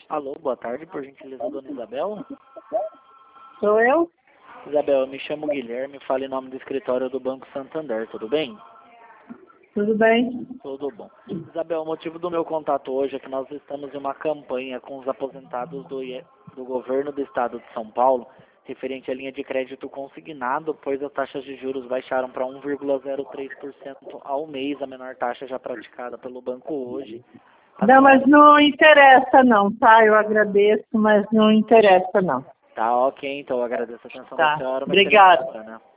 Alô, boa tarde, por gentileza, dona Isabel. Sou eu? Isabel, eu me chamo Guilherme, falo em nome do escritório do Banco Santander, tudo bem? Tudo bem? Tudo bom. Isabel, o motivo do meu contato hoje é que nós estamos em uma campanha com os aposentados do governo do estado de São Paulo, referente à linha de crédito consignado, pois as taxas de juros baixaram para 1,03% ao mês, a menor taxa já praticada pelo banco hoje. Não, mas não interessa não, tá? Eu agradeço, mas não interessa não. Tá, ok, então eu agradeço a atenção Tá, da senhora. Uma excelente obrigada. semana.